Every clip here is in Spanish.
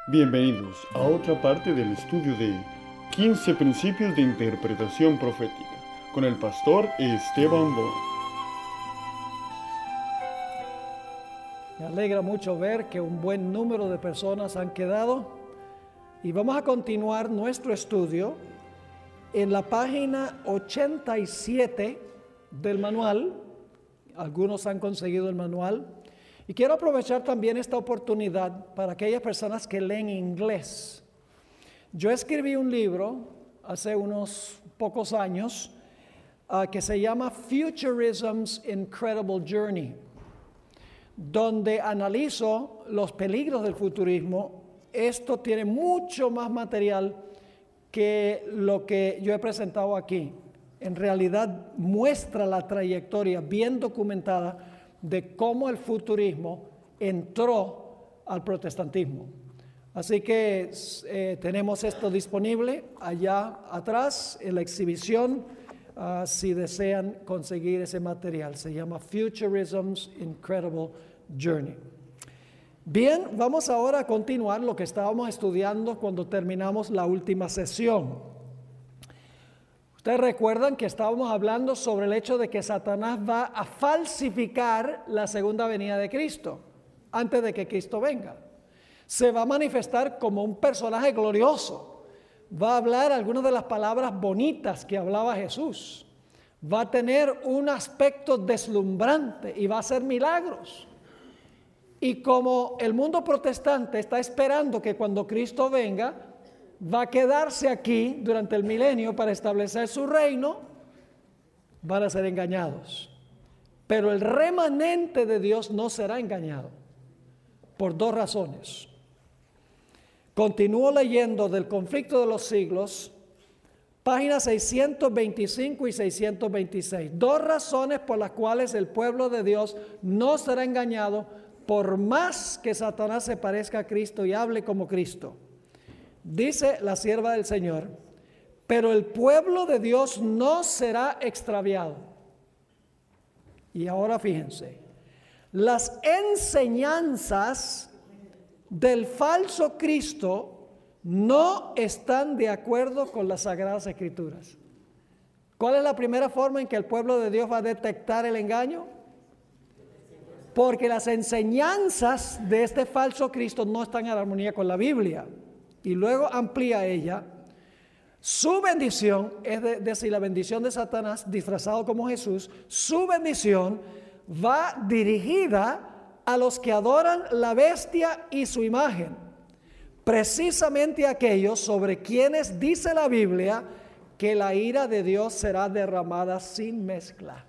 Bienvenidos a otra parte del estudio de 15 principios de interpretación profética con el pastor Esteban Bona. Me alegra mucho ver que un buen número de personas han quedado y vamos a continuar nuestro estudio en la página 87 del manual. Algunos han conseguido el manual y quiero aprovechar también esta oportunidad para aquellas personas que leen inglés. Yo escribí un libro hace unos pocos años que se llama Futurism's Incredible Journey, donde analizo los peligros del futurismo. Esto tiene mucho más material que lo que yo he presentado aquí. En realidad muestra la trayectoria bien documentada de cómo el futurismo entró al protestantismo. Así que tenemos esto disponible allá atrás en la exhibición, si desean conseguir ese material. Se llama Futurism's Incredible Journey. Bien, vamos ahora a continuar lo que estábamos estudiando cuando terminamos la última sesión. Ustedes recuerdan que estábamos hablando sobre el hecho de que Satanás va a falsificar la segunda venida de Cristo antes de que Cristo venga. Se va a manifestar como un personaje glorioso. Va a hablar algunas de las palabras bonitas que hablaba Jesús. Va a tener un aspecto deslumbrante y va a hacer milagros. Y como el mundo protestante está esperando que cuando Cristo venga, va a quedarse aquí durante el milenio para establecer su reino, van a ser engañados. Pero el remanente de Dios no será engañado por dos razones. Continúo leyendo del Conflicto de los Siglos, páginas 625 y 626. Dos razones por las cuales el pueblo de Dios no será engañado por más que Satanás se parezca a Cristo y hable como Cristo. Dice la sierva del Señor, pero el pueblo de Dios no será extraviado. Y ahora fíjense, las enseñanzas del falso Cristo no están de acuerdo con las Sagradas Escrituras. ¿Cuál es la primera forma en que el pueblo de Dios va a detectar el engaño? Porque las enseñanzas de este falso Cristo no están en armonía con la Biblia. Y luego amplía ella, su bendición, es decir, la bendición de Satanás disfrazado como Jesús, su bendición va dirigida a los que adoran la bestia y su imagen, precisamente aquellos sobre quienes dice la Biblia que la ira de Dios será derramada sin mezcla.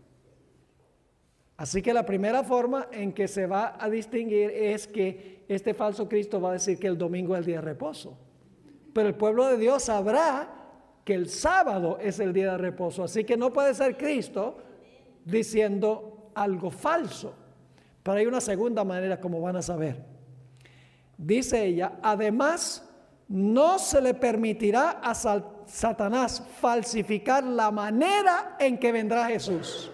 Así que la primera forma en que se va a distinguir es que este falso Cristo va a decir que el domingo es el día de reposo. Pero el pueblo de Dios sabrá que el sábado es el día de reposo. Así que no puede ser Cristo diciendo algo falso. Pero hay una segunda manera como van a saber. Dice ella, además no se le permitirá a Satanás falsificar la manera en que vendrá Jesús.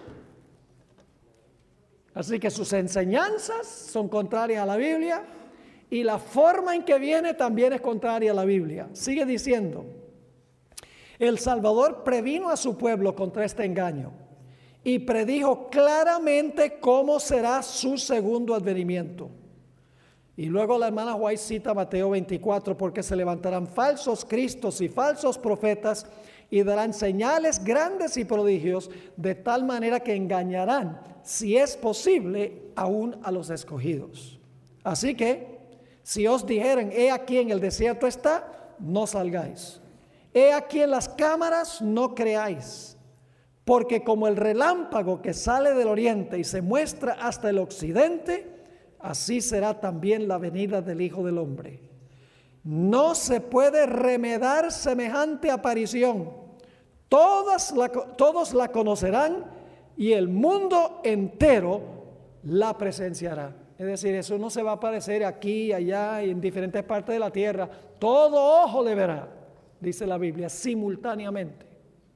Así que sus enseñanzas son contrarias a la Biblia y la forma en que viene también es contraria a la Biblia. Sigue diciendo, el Salvador previno a su pueblo contra este engaño y predijo claramente cómo será su segundo advenimiento. Y luego la hermana White cita Mateo 24, porque se levantarán falsos cristos y falsos profetas y darán señales grandes y prodigios de tal manera que engañarán, si es posible, aún a los escogidos. Así que, si os dijeren, he aquí en el desierto está, no salgáis. He aquí en las cámaras, no creáis. Porque como el relámpago que sale del oriente y se muestra hasta el occidente, así será también la venida del Hijo del Hombre. No se puede remedar semejante aparición. Todos la conocerán y el mundo entero la presenciará. Es decir, eso no se va a aparecer aquí, allá y en diferentes partes de la tierra. Todo ojo le verá, dice la Biblia, simultáneamente.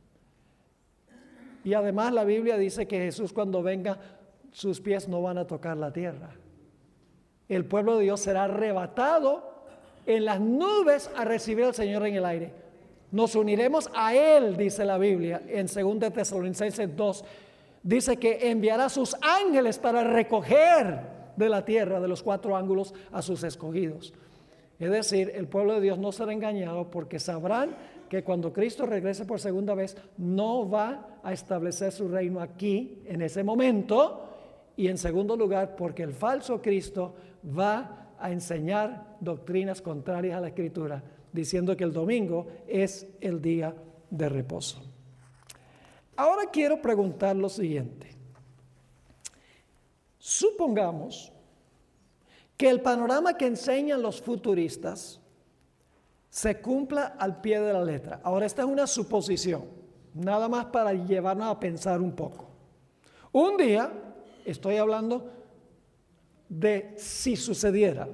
Y además la Biblia dice que Jesús cuando venga, sus pies no van a tocar la tierra. El pueblo de Dios será arrebatado en las nubes a recibir al Señor en el aire. Nos uniremos a Él, dice la Biblia en 2 Tesalonicenses 2. Dice que enviará sus ángeles para recoger de la tierra, de los 4 ángulos, a sus escogidos. Es decir, el pueblo de Dios no será engañado, porque sabrán que cuando Cristo regrese por segunda vez, no va a establecer su reino aquí en ese momento. Y en segundo lugar, porque el falso Cristo va a enseñar doctrinas contrarias a la Escritura, diciendo que el domingo es el día de reposo. Ahora quiero preguntar lo siguiente. Supongamos que el panorama que enseñan los futuristas se cumpla al pie de la letra. Ahora, esta es una suposición, nada más para llevarnos a pensar un poco. Un día, estoy hablando de si sucediera,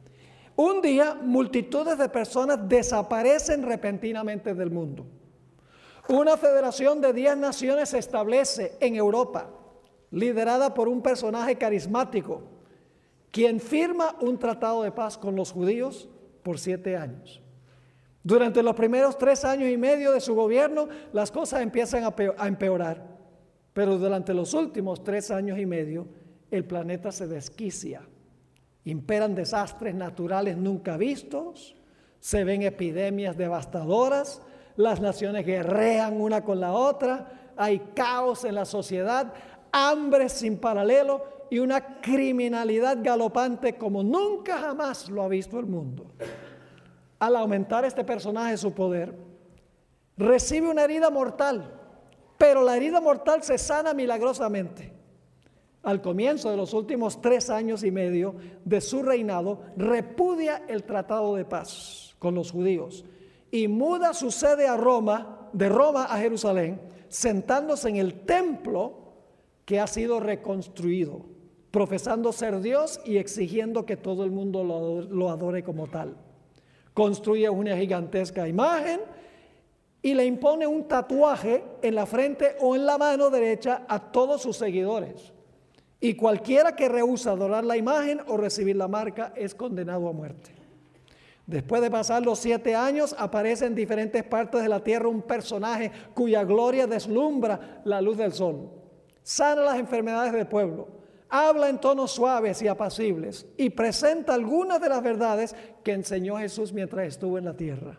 un día multitudes de personas desaparecen repentinamente del mundo. Una federación de 10 naciones se establece en Europa, liderada por un personaje carismático, quien firma un tratado de paz con los judíos por 7 años. Durante los primeros 3 años y medio de su gobierno, las cosas empiezan a empeorar. Pero durante los últimos 3 años y medio, el planeta se desquicia. Imperan desastres naturales nunca vistos, se ven epidemias devastadoras, las naciones guerrean una con la otra, hay caos en la sociedad, hambre sin paralelo y una criminalidad galopante como nunca jamás lo ha visto el mundo. Al aumentar este personaje su poder, recibe una herida mortal, pero la herida mortal se sana milagrosamente. Al comienzo de los últimos 3 años y medio de su reinado, repudia el tratado de paz con los judíos y muda su sede a Roma, de Roma a Jerusalén, sentándose en el templo que ha sido reconstruido, profesando ser Dios y exigiendo que todo el mundo lo adore como tal. Construye una gigantesca imagen y le impone un tatuaje en la frente o en la mano derecha a todos sus seguidores. Y cualquiera que rehúsa adorar la imagen o recibir la marca es condenado a muerte. Después de pasar los 7 años, aparece en diferentes partes de la tierra un personaje cuya gloria deslumbra la luz del sol. Sana las enfermedades del pueblo, habla en tonos suaves y apacibles y presenta algunas de las verdades que enseñó Jesús mientras estuvo en la tierra.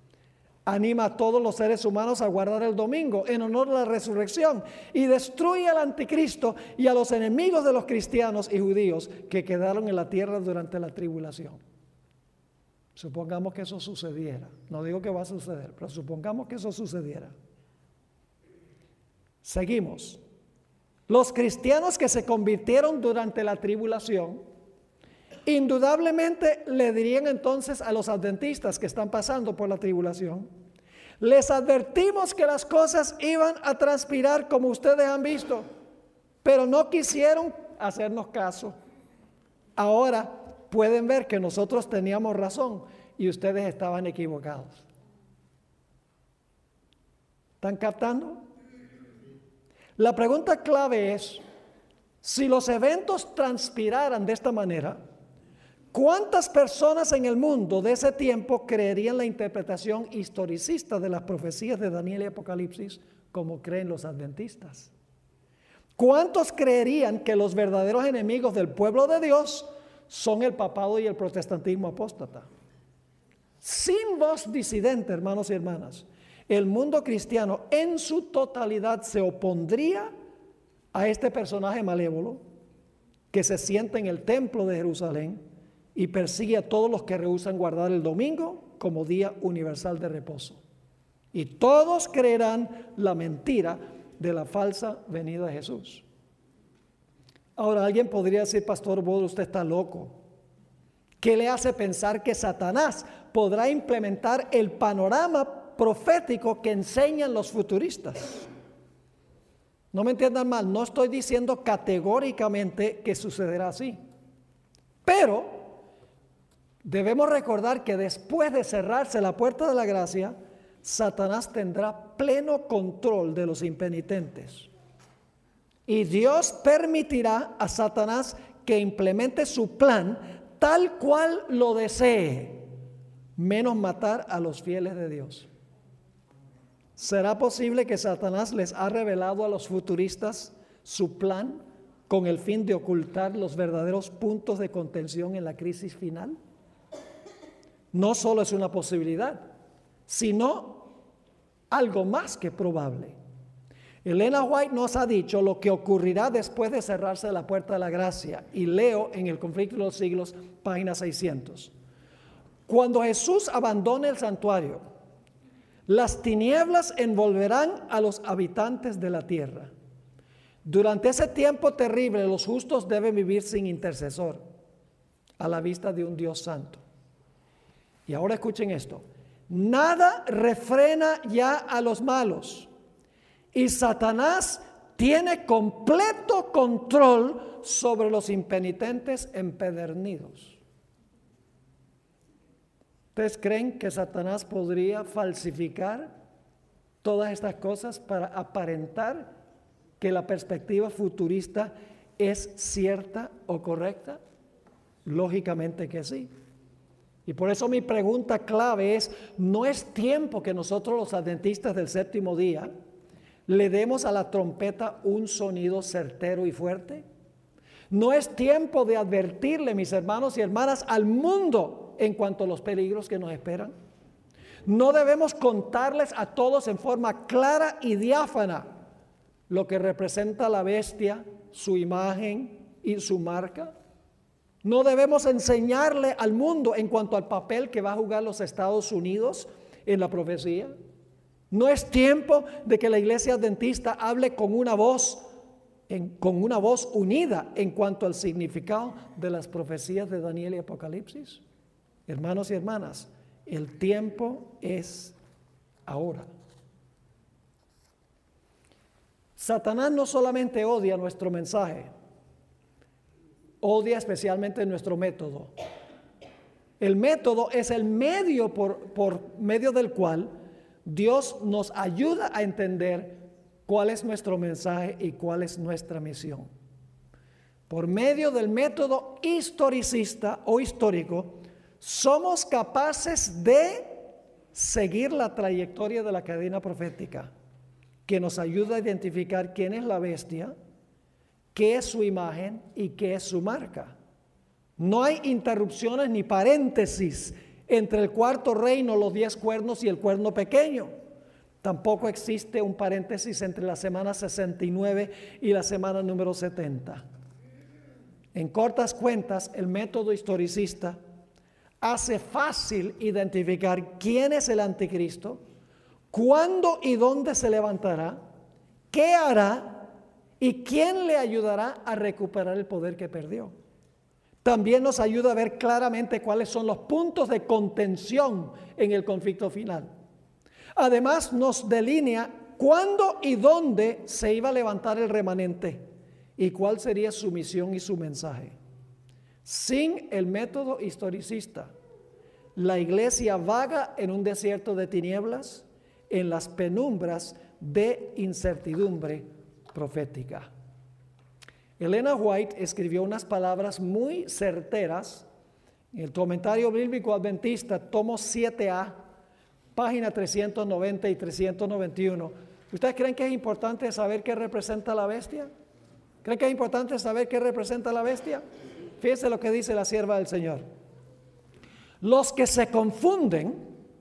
Anima a todos los seres humanos a guardar el domingo en honor a la resurrección y destruye al anticristo y a los enemigos de los cristianos y judíos que quedaron en la tierra durante la tribulación. Supongamos que eso sucediera. No digo que va a suceder, pero supongamos que eso sucediera. Seguimos. Los cristianos que se convirtieron durante la tribulación, indudablemente le dirían entonces a los adventistas que están pasando por la tribulación: les advertimos que las cosas iban a transpirar como ustedes han visto, pero no quisieron hacernos caso. Ahora pueden ver que nosotros teníamos razón y ustedes estaban equivocados. ¿Están captando? La pregunta clave es: si los eventos transpiraran de esta manera, ¿cuántas personas en el mundo de ese tiempo creerían la interpretación historicista de las profecías de Daniel y Apocalipsis como creen los adventistas? ¿Cuántos creerían que los verdaderos enemigos del pueblo de Dios son el papado y el protestantismo apóstata? Sin voz disidente, hermanos y hermanas, el mundo cristiano en su totalidad se opondría a este personaje malévolo que se sienta en el templo de Jerusalén y persigue a todos los que rehúsan guardar el domingo como día universal de reposo. Y todos creerán la mentira de la falsa venida de Jesús. Ahora alguien podría decir: Pastor Bodo, usted está loco. ¿Qué le hace pensar que Satanás podrá implementar el panorama profético que enseñan los futuristas? No me entiendan mal, no estoy diciendo categóricamente que sucederá así. Pero debemos recordar que después de cerrarse la puerta de la gracia, Satanás tendrá pleno control de los impenitentes. Y Dios permitirá a Satanás que implemente su plan tal cual lo desee, menos matar a los fieles de Dios. ¿Será posible que Satanás les ha revelado a los futuristas su plan con el fin de ocultar los verdaderos puntos de contención en la crisis final? No solo es una posibilidad, sino algo más que probable. Elena White nos ha dicho lo que ocurrirá después de cerrarse la puerta de la gracia, y leo en El conflicto de los siglos, página 600. Cuando Jesús abandone el santuario, las tinieblas envolverán a los habitantes de la tierra. Durante ese tiempo terrible, los justos deben vivir sin intercesor, a la vista de un Dios santo. Y ahora escuchen esto: nada refrena ya a los malos, y Satanás tiene completo control sobre los impenitentes empedernidos. ¿Ustedes creen que Satanás podría falsificar todas estas cosas para aparentar que la perspectiva futurista es cierta o correcta? Lógicamente que sí. Y por eso mi pregunta clave es: ¿no es tiempo que nosotros los adventistas del séptimo día le demos a la trompeta un sonido certero y fuerte? ¿No es tiempo de advertirle, mis hermanos y hermanas, al mundo en cuanto a los peligros que nos esperan? ¿No debemos contarles a todos en forma clara y diáfana lo que representa la bestia, su imagen y su marca? ¿No debemos enseñarle al mundo en cuanto al papel que va a jugar los Estados Unidos en la profecía? ¿No es tiempo de que la iglesia adventista hable con una voz unida en cuanto al significado de las profecías de Daniel y Apocalipsis? Hermanos y hermanas, el tiempo es ahora. Satanás no solamente odia nuestro mensaje, odia especialmente nuestro método. El método es el medio por medio del cual Dios nos ayuda a entender cuál es nuestro mensaje y cuál es nuestra misión. Por medio del método historicista o histórico, somos capaces de seguir la trayectoria de la cadena profética, que nos ayuda a identificar quién es la bestia, qué es su imagen y qué es su marca. No hay interrupciones ni paréntesis entre el cuarto reino, los 10 cuernos y el cuerno pequeño. Tampoco existe un paréntesis entre la semana 69 y la semana número 70. En cortas cuentas, el método historicista hace fácil identificar quién es el anticristo, cuándo y dónde se levantará, qué hará y quién le ayudará a recuperar el poder que perdió. También nos ayuda a ver claramente cuáles son los puntos de contención en el conflicto final. Además, nos delinea cuándo y dónde se iba a levantar el remanente y cuál sería su misión y su mensaje. Sin el método historicista, la iglesia vaga en un desierto de tinieblas, en las penumbras de incertidumbre profética. Elena White escribió unas palabras muy certeras en el Comentario Bíblico Adventista, tomo 7A, página 390 y 391. ¿Ustedes creen que es importante saber qué representa la bestia? ¿Creen que es importante saber qué representa la bestia? Fíjense lo que dice la sierva del Señor. Los que se confunden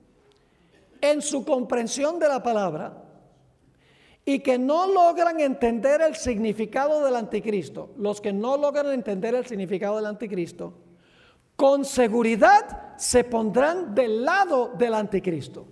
en su comprensión de la palabra y que no logran entender el significado del anticristo, los que no logran entender el significado del anticristo, con seguridad se pondrán del lado del anticristo.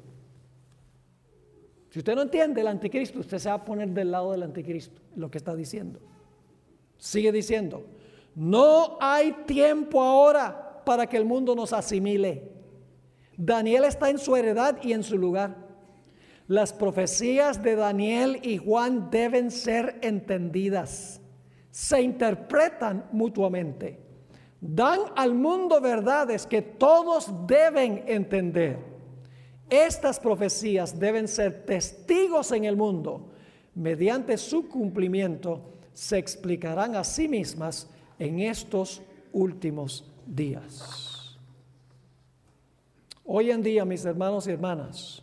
Si usted no entiende el anticristo, usted se va a poner del lado del anticristo, lo que está diciendo. Sigue diciendo, no hay tiempo ahora para que el mundo nos asimile. Daniel está en su heredad y en su lugar. Las profecías de Daniel y Juan deben ser entendidas, se interpretan mutuamente, dan al mundo verdades que todos deben entender. Estas profecías deben ser testigos en el mundo. Mediante su cumplimiento se explicarán a sí mismas en estos últimos días. Hoy en día, mis hermanos y hermanas,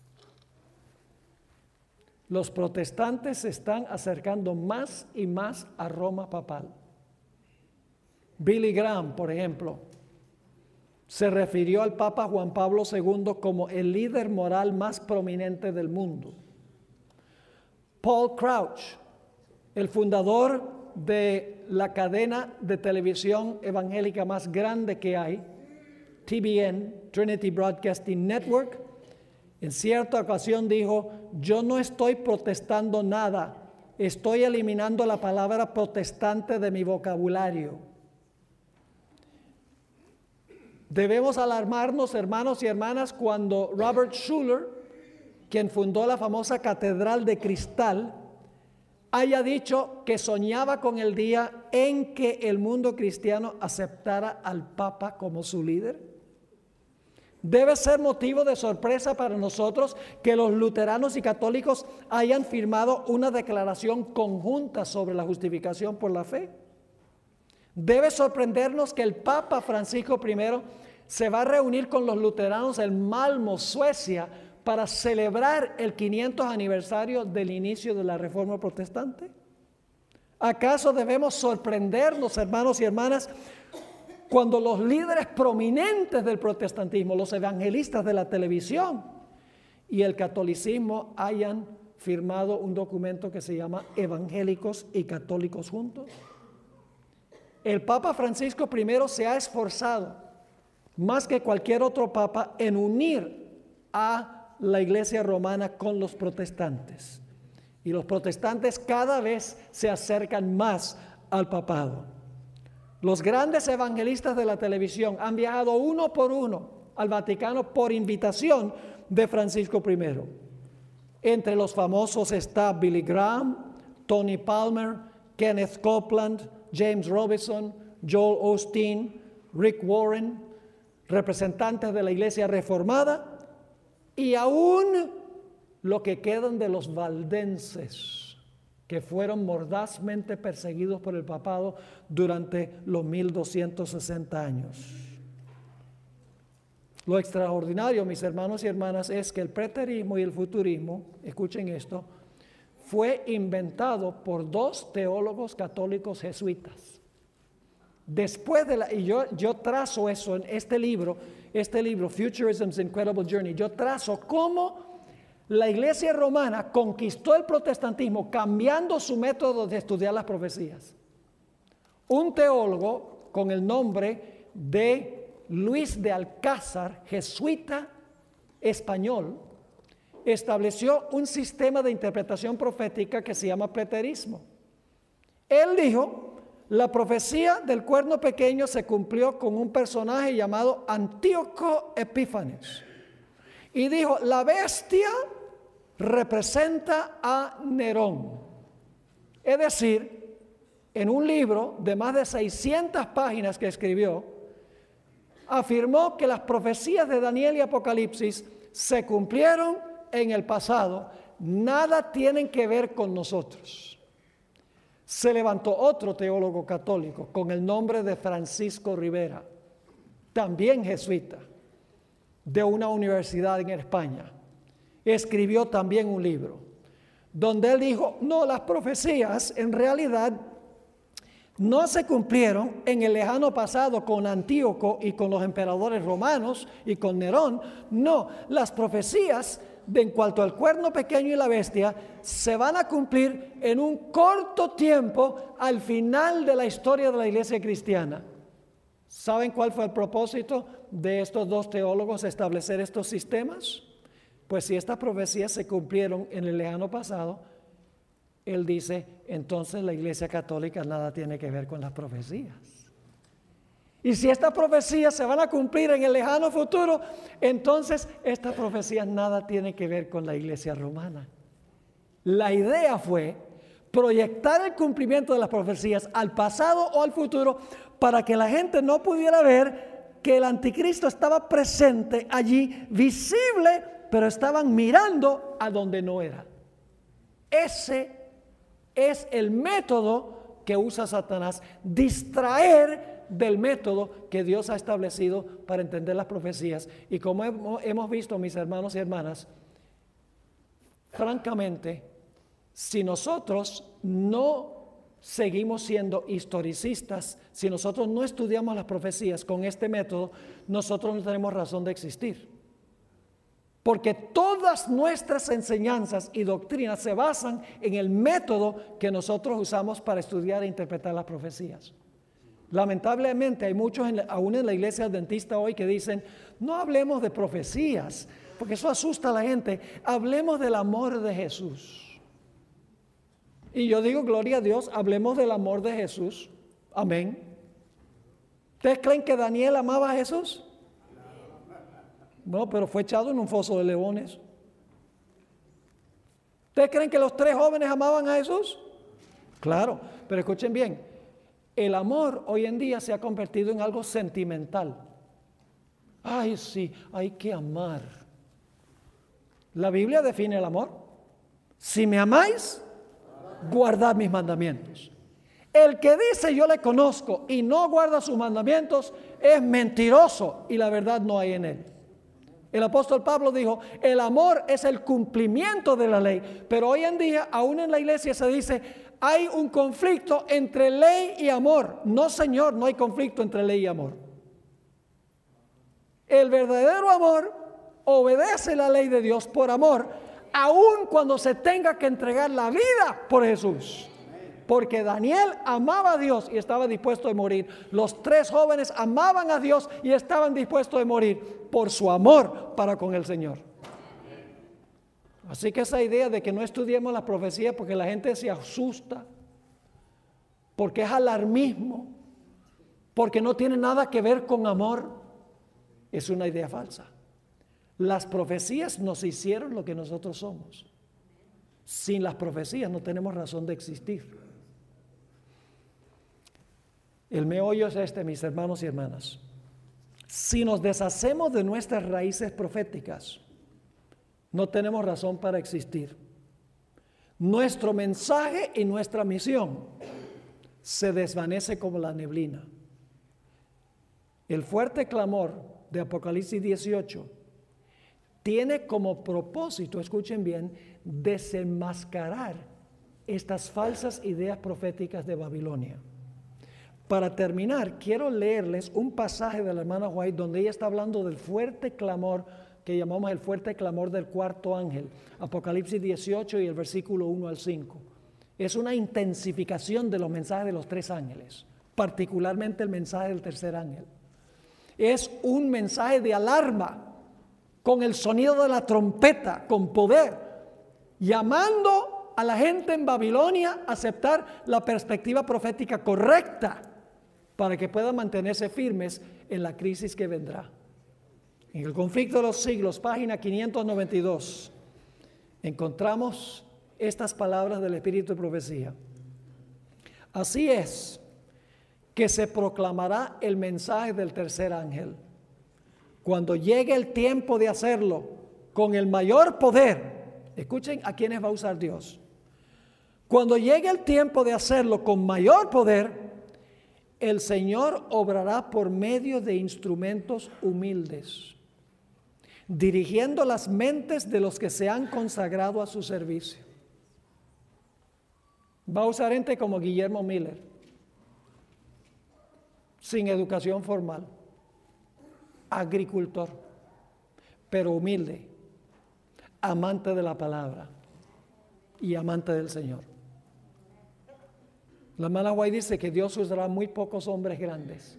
los protestantes se están acercando más y más a Roma papal. Billy Graham, por ejemplo, se refirió al Papa Juan Pablo II como el líder moral más prominente del mundo. Paul Crouch, el fundador de la cadena de televisión evangélica más grande que hay, TBN, Trinity Broadcasting Network, en cierta ocasión dijo: yo no estoy protestando nada, estoy eliminando la palabra protestante de mi vocabulario. Debemos alarmarnos, hermanos y hermanas, cuando Robert Schuller, quien fundó la famosa Catedral de Cristal, haya dicho que soñaba con el día en que el mundo cristiano aceptara al Papa como su líder. Debe ser motivo de sorpresa para nosotros que los luteranos y católicos hayan firmado una declaración conjunta sobre la justificación por la fe. Debe sorprendernos que el Papa Francisco I se va a reunir con los luteranos en Malmö, Suecia, para celebrar el 500 aniversario del inicio de la Reforma Protestante. ¿Acaso debemos sorprendernos, hermanos y hermanas, cuando los líderes prominentes del protestantismo, los evangelistas de la televisión y el catolicismo hayan firmado un documento que se llama Evangélicos y Católicos Juntos? El Papa Francisco I se ha esforzado, más que cualquier otro papa, en unir a la Iglesia romana con los protestantes. Y los protestantes cada vez se acercan más al papado. Los grandes evangelistas de la televisión han viajado uno por uno al Vaticano por invitación de Francisco I. Entre los famosos está Billy Graham, Tony Palmer, Kenneth Copeland, James Robison, Joel Osteen, Rick Warren, representantes de la Iglesia Reformada, y aún lo que quedan de los valdenses, que fueron mordazmente perseguidos por el papado durante los 1260 años. Lo extraordinario, mis hermanos y hermanas, es que el preterismo y el futurismo, escuchen esto, fue inventado por dos teólogos católicos jesuitas. Después de y yo trazo eso en este libro, Futurism's Incredible Journey. Yo trazo cómo la Iglesia romana conquistó el protestantismo cambiando su método de estudiar las profecías. Un teólogo con el nombre de Luis de Alcázar, jesuita español, estableció un sistema de interpretación profética que se llama preterismo. Él dijo: la profecía del cuerno pequeño se cumplió con un personaje llamado Antíoco Epífanes. Y dijo: la bestia representa a Nerón. Es decir, en un libro de más de 600 páginas que escribió, afirmó que las profecías de Daniel y Apocalipsis se cumplieron en el pasado, nada tienen que ver con nosotros. Se levantó otro teólogo católico con el nombre de Francisco Rivera, también jesuita, de una universidad en España. Escribió también un libro donde él dijo: no, las profecías en realidad no se cumplieron en el lejano pasado con Antíoco y con los emperadores romanos y con Nerón. No, las profecías en cuanto al cuerno pequeño y la bestia se van a cumplir en un corto tiempo al final de la historia de la iglesia cristiana. ¿Saben cuál fue el propósito de estos dos teólogos establecer estos sistemas? Pues si estas profecías se cumplieron en el lejano pasado, él dice, entonces la Iglesia Católica nada tiene que ver con las profecías. Y si estas profecías se van a cumplir en el lejano futuro, entonces estas profecías nada tienen que ver con la Iglesia Romana. La idea fue proyectar el cumplimiento de las profecías al pasado o al futuro para que la gente no pudiera ver que el anticristo estaba presente allí, visible, pero estaban mirando a donde no era. Ese es el método que usa Satanás, distraer del método que Dios ha establecido para entender las profecías. Y como hemos visto, mis hermanos y hermanas, francamente, si nosotros no seguimos siendo historicistas, si nosotros no estudiamos las profecías con este método, nosotros no tenemos razón de existir. Porque todas nuestras enseñanzas y doctrinas se basan en el método que nosotros usamos para estudiar e interpretar las profecías. Lamentablemente hay muchos, aún en la iglesia adventista hoy, que dicen, no hablemos de profecías, porque eso asusta a la gente, hablemos del amor de Jesús. Y yo digo, gloria a Dios, hablemos del amor de Jesús. Amén. ¿Ustedes creen que Daniel amaba a Jesús? No, pero fue echado en un foso de leones. ¿Ustedes creen que los 3 jóvenes amaban a Jesús? Claro, pero escuchen bien, el amor hoy en día se ha convertido en algo sentimental. Ay, sí, hay que amar. La Biblia define el amor. Si me amáis, guardad mis mandamientos. El que dice yo le conozco y no guarda sus mandamientos es mentiroso y la verdad no hay en él. El apóstol Pablo dijo, el amor es el cumplimiento de la ley, pero hoy en día, aún en la iglesia se dice, hay un conflicto entre ley y amor. No, señor, no hay conflicto entre ley y amor. El verdadero amor obedece la ley de Dios por amor, aun cuando se tenga que entregar la vida por Jesús. Porque Daniel amaba a Dios y estaba dispuesto a morir. Los 3 jóvenes amaban a Dios y estaban dispuestos a morir por su amor para con el Señor. Así que esa idea de que no estudiemos las profecías porque la gente se asusta, porque es alarmismo, porque no tiene nada que ver con amor, es una idea falsa. Las profecías nos hicieron lo que nosotros somos. Sin las profecías no tenemos razón de existir. El meollo es este, mis hermanos y hermanas. Si nos deshacemos de nuestras raíces proféticas, no tenemos razón para existir. Nuestro mensaje y nuestra misión se desvanece como la neblina. El fuerte clamor de Apocalipsis 18 tiene como propósito, escuchen bien, desenmascarar estas falsas ideas proféticas de Babilonia. Para terminar, quiero leerles un pasaje de la hermana White donde ella está hablando del fuerte clamor que llamamos el fuerte clamor del 4º ángel, Apocalipsis 18 y el versículo 1 al 5. Es una intensificación de los mensajes de los 3 ángeles, particularmente el mensaje del 3er ángel. Es un mensaje de alarma, con el sonido de la trompeta, con poder, llamando a la gente en Babilonia a aceptar la perspectiva profética correcta para que puedan mantenerse firmes en la crisis que vendrá. En el conflicto de los siglos, página 592, encontramos estas palabras del Espíritu de Profecía. Así es que se proclamará el mensaje del 3er ángel. Cuando llegue el tiempo de hacerlo con el mayor poder, escuchen a quienes va a usar Dios. Cuando llegue el tiempo de hacerlo con mayor poder, el Señor obrará por medio de instrumentos humildes, dirigiendo las mentes de los que se han consagrado a su servicio. Va a usar gente como Guillermo Miller, sin educación formal, agricultor, pero humilde, amante de la palabra y amante del Señor. La hermana White dice que Dios usará muy pocos hombres grandes,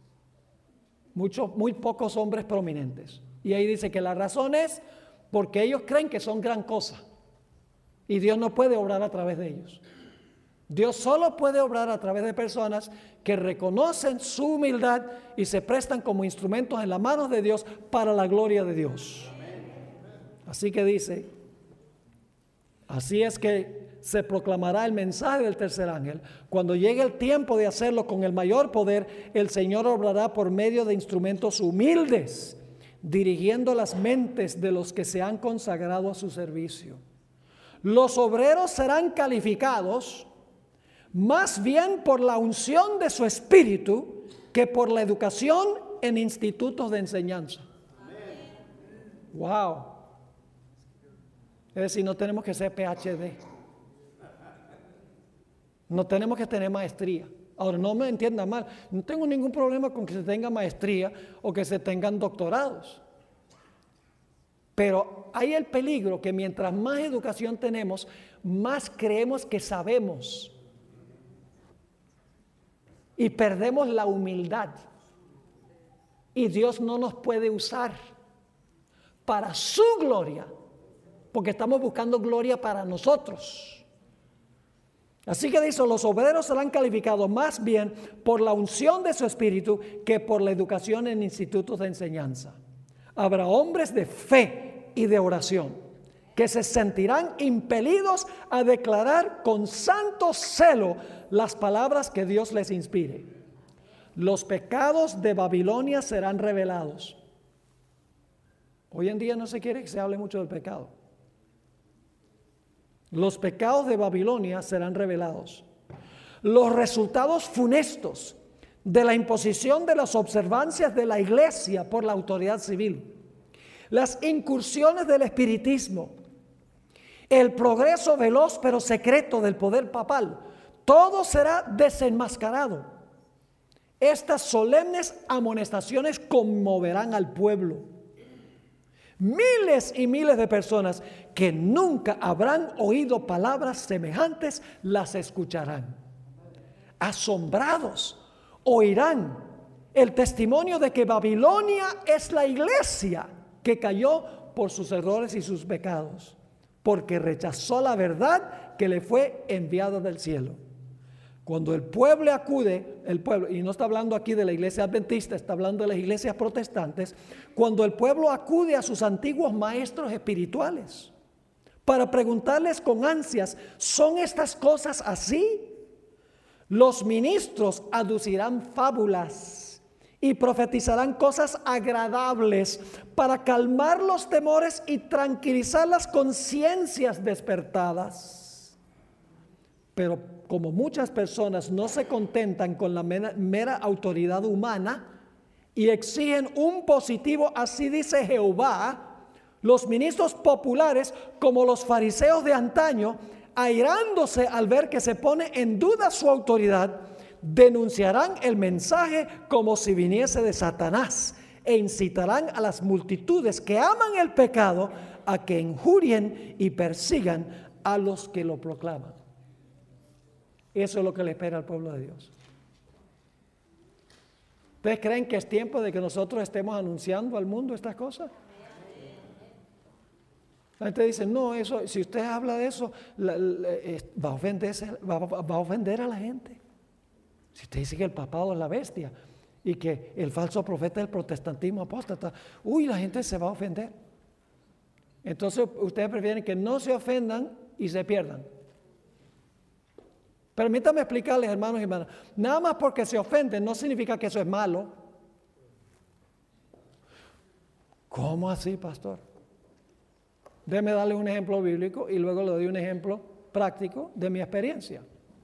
muy pocos hombres prominentes. Y ahí dice que la razón es porque ellos creen que son gran cosa y Dios no puede obrar a través de ellos. Dios solo puede obrar a través de personas que reconocen su humildad y se prestan como instrumentos en las manos de Dios para la gloria de Dios. Así que dice, así es que se proclamará el mensaje del 3er ángel. Cuando llegue el tiempo de hacerlo con el mayor poder, el Señor obrará por medio de instrumentos humildes, dirigiendo las mentes de los que se han consagrado a su servicio. Los obreros serán calificados más bien por la unción de su espíritu que por la educación en institutos de enseñanza. Wow. Es decir, no tenemos que ser PhD. No tenemos que tener maestría. Ahora, no me entiendan mal, no tengo ningún problema con que se tenga maestría o que se tengan doctorados. Pero hay el peligro que mientras más educación tenemos, más creemos que sabemos. Y perdemos la humildad. Y Dios no nos puede usar para su gloria, porque estamos buscando gloria para nosotros. Así que dice, los obreros serán calificados más bien por la unción de su espíritu que por la educación en institutos de enseñanza. Habrá hombres de fe y de oración que se sentirán impelidos a declarar con santo celo las palabras que Dios les inspire. Los pecados de Babilonia serán revelados. Hoy en día no se quiere que se hable mucho del pecado. Los pecados de Babilonia serán revelados. Los resultados funestos de la imposición de las observancias de la iglesia por la autoridad civil, las incursiones del espiritismo, el progreso veloz pero secreto del poder papal, todo será desenmascarado. Estas solemnes amonestaciones conmoverán al pueblo. Miles y miles de personas que nunca habrán oído palabras semejantes las escucharán. Asombrados oirán el testimonio de que Babilonia es la iglesia que cayó por sus errores y sus pecados, porque rechazó la verdad que le fue enviada del cielo. Cuando el pueblo acude, y no está hablando aquí de la iglesia adventista, está hablando de las iglesias protestantes, cuando el pueblo acude a sus antiguos maestros espirituales para preguntarles con ansias, ¿son estas cosas así? Los ministros aducirán fábulas y profetizarán cosas agradables para calmar los temores y tranquilizar las conciencias despertadas. Pero como muchas personas no se contentan con la mera autoridad humana y exigen un positivo, así dice Jehová, los ministros populares, como los fariseos de antaño, airándose al ver que se pone en duda su autoridad, denunciarán el mensaje como si viniese de Satanás e incitarán a las multitudes que aman el pecado a que injurien y persigan a los que lo proclaman. Eso es lo que le espera al pueblo de Dios. ¿Ustedes creen que es tiempo de que nosotros estemos anunciando al mundo estas cosas? La gente dice, no, eso, si usted habla de eso, va a ofender a la gente. Si usted dice que el papado es la bestia y que el falso profeta es el protestantismo apóstata, la gente se va a ofender. Entonces ustedes prefieren que no se ofendan y se pierdan. Permítame explicarles, hermanos y hermanas, nada más porque se ofenden no significa que eso es malo. ¿Cómo así, pastor? Déjeme darle un ejemplo bíblico y luego le doy un ejemplo práctico de mi experiencia.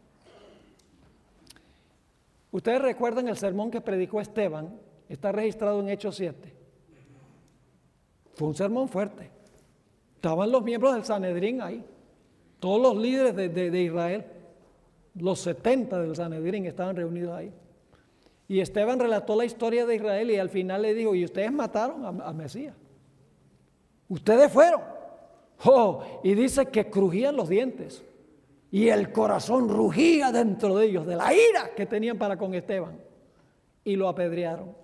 Ustedes recuerdan el sermón que predicó Esteban, está registrado en Hechos 7. Fue un sermón fuerte. Estaban los miembros del Sanedrín ahí, todos los líderes de Israel. Los 70 del Sanedrín estaban reunidos ahí. Y Esteban relató la historia de Israel y al final le dijo, y ustedes mataron a Mesías. Ustedes fueron. Y dice que crujían los dientes. Y el corazón rugía dentro de ellos, de la ira que tenían para con Esteban. Y lo apedrearon.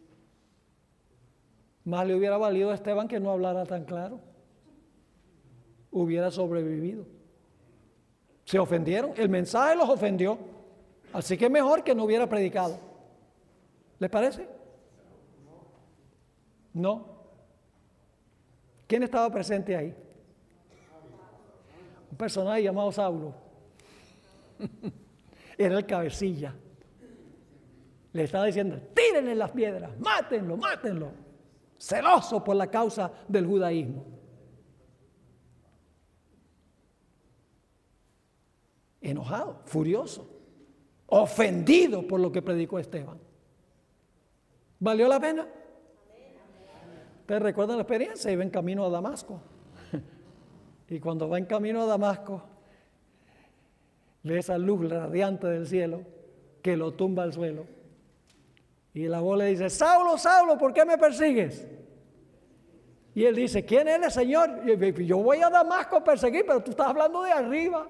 Más le hubiera valido a Esteban que no hablara tan claro. Hubiera sobrevivido. Se ofendieron, el mensaje los ofendió, así que mejor que no hubiera predicado. ¿Les parece? No. ¿Quién estaba presente ahí? Un personaje llamado Saulo. Era el cabecilla. Le estaba diciendo, tírenle las piedras, mátenlo, mátenlo. Celoso por la causa del judaísmo. Enojado, furioso, ofendido por lo que predicó Esteban. ¿Valió la pena? ¿Ustedes recuerdan la experiencia? Iba en camino a Damasco. Y cuando va en camino a Damasco, ve esa luz radiante del cielo que lo tumba al suelo. Y la voz le dice: Saulo, Saulo, ¿por qué me persigues? Y él dice: ¿quién eres, Señor? Y yo voy a Damasco a perseguir, pero tú estás hablando de arriba.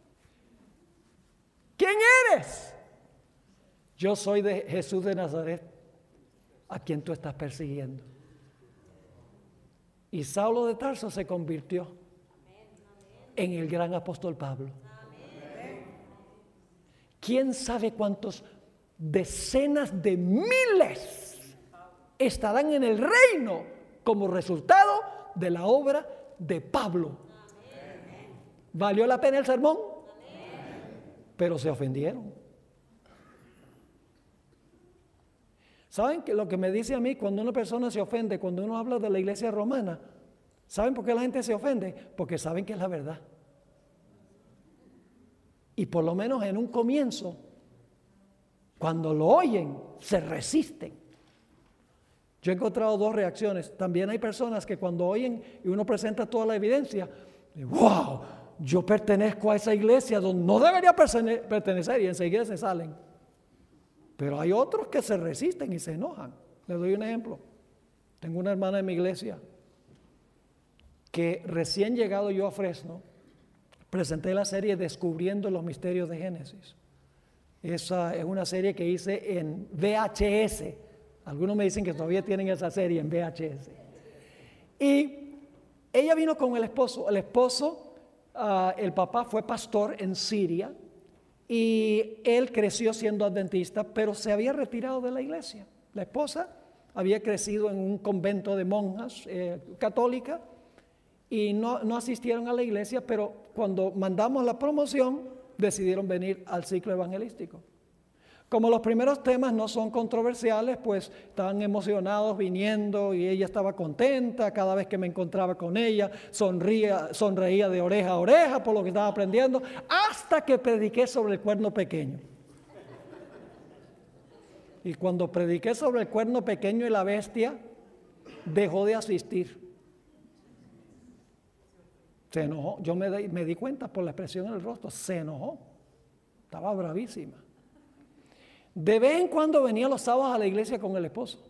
¿Quién eres? Yo soy de Jesús de Nazaret, a quien tú estás persiguiendo. Y Saulo de Tarso se convirtió en el gran apóstol Pablo. ¿Quién sabe cuántos decenas de miles estarán en el reino como resultado de la obra de Pablo? ¿Valió la pena el sermón? Pero se ofendieron. ¿Saben que lo que me dice a mí cuando una persona se ofende, cuando uno habla de la iglesia romana? ¿Saben por qué la gente se ofende? Porque saben que es la verdad. Y por lo menos en un comienzo, cuando lo oyen, se resisten. Yo he encontrado dos reacciones. También hay personas que cuando oyen y uno presenta toda la evidencia, ¡wow! Yo pertenezco a esa iglesia donde no debería pertenecer, y enseguida se salen. Pero hay otros que se resisten y se enojan. Les doy un ejemplo. Tengo una hermana en mi iglesia que recién llegado yo a Fresno, presenté la serie Descubriendo los Misterios de Génesis. Esa es una serie que hice en VHS. Algunos me dicen que todavía tienen esa serie en VHS. Y ella vino con el esposo. El papá fue pastor en Siria y él creció siendo adventista, pero se había retirado de la iglesia. La esposa había crecido en un convento de monjas católica y no asistieron a la iglesia, pero cuando mandamos la promoción decidieron venir al ciclo evangelístico. Como los primeros temas no son controversiales, pues estaban emocionados viniendo y ella estaba contenta. Cada vez que me encontraba con ella, sonreía de oreja a oreja por lo que estaba aprendiendo, hasta que prediqué sobre el cuerno pequeño. Y cuando prediqué sobre el cuerno pequeño y la bestia, dejó de asistir. Se enojó. Yo me di cuenta por la expresión en el rostro. Se enojó. Estaba bravísima. De vez en cuando venía los sábados a la iglesia con el esposo.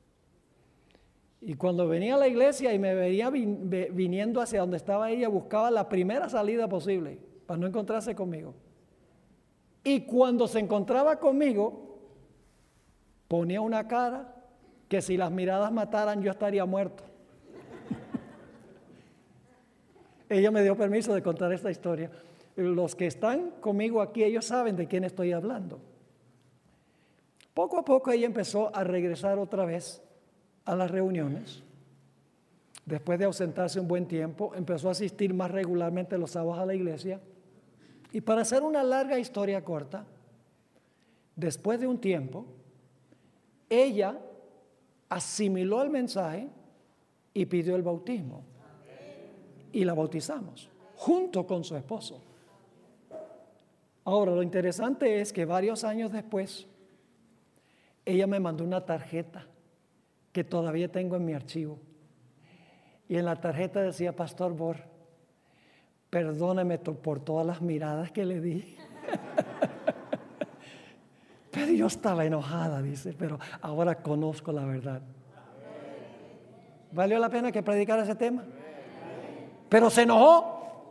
Y cuando venía a la iglesia y me veía viniendo hacia donde estaba ella, buscaba la primera salida posible para no encontrarse conmigo. Y cuando se encontraba conmigo, ponía una cara que si las miradas mataran yo estaría muerto. Ella me dio permiso de contar esta historia. Los que están conmigo aquí, ellos saben de quién estoy hablando. Poco a poco ella empezó a regresar otra vez a las reuniones. Después de ausentarse un buen tiempo, empezó a asistir más regularmente los sábados a la iglesia. Y para hacer una larga historia corta, después de un tiempo, ella asimiló el mensaje y pidió el bautismo. Y la bautizamos, junto con su esposo. Ahora, lo interesante es que varios años después, ella me mandó una tarjeta que todavía tengo en mi archivo. Y en la tarjeta decía: Pastor Bor, perdóneme por todas las miradas que le di. Pero yo estaba enojada, dice, pero ahora conozco la verdad. ¿Valió la pena que predicara ese tema? Pero se enojó.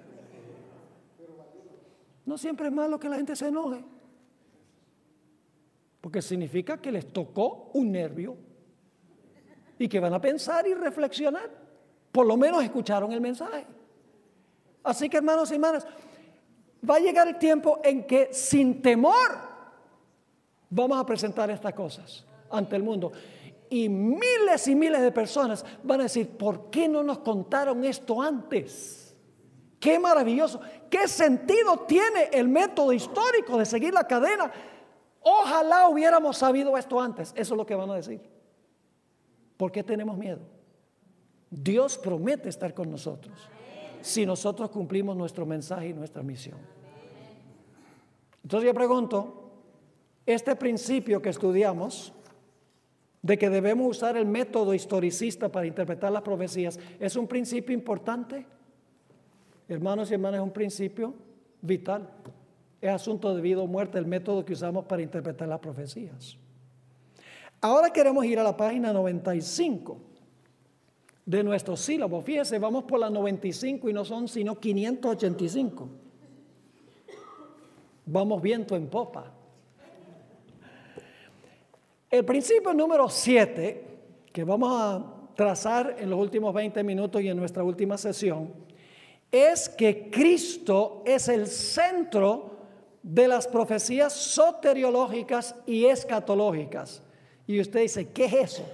No siempre es malo que la gente se enoje, porque significa que les tocó un nervio y que van a pensar y reflexionar. Por lo menos escucharon el mensaje. Así que, hermanos y hermanas, va a llegar el tiempo en que sin temor vamos a presentar estas cosas ante el mundo. Y miles de personas van a decir: ¿por qué no nos contaron esto antes? ¡Qué maravilloso! ¿Qué sentido tiene el método histórico de seguir la cadena? Ojalá hubiéramos sabido esto antes. Eso es lo que van a decir. ¿Por qué tenemos miedo? Dios promete estar con nosotros si nosotros cumplimos nuestro mensaje y nuestra misión. Entonces yo pregunto, este principio que estudiamos de que debemos usar el método historicista para interpretar las profecías es un principio importante. Hermanos y hermanas, es un principio vital. Es asunto de vida o muerte el método que usamos para interpretar las profecías. Ahora queremos ir a la página 95 de nuestro sílabo. Fíjese, vamos por la 95 y no son sino 585. Vamos viento en popa. El principio número 7, que vamos a trazar en los últimos 20 minutos y en nuestra última sesión, es que Cristo es el centro de las profecías soteriológicas y escatológicas. Y usted dice, ¿qué es eso?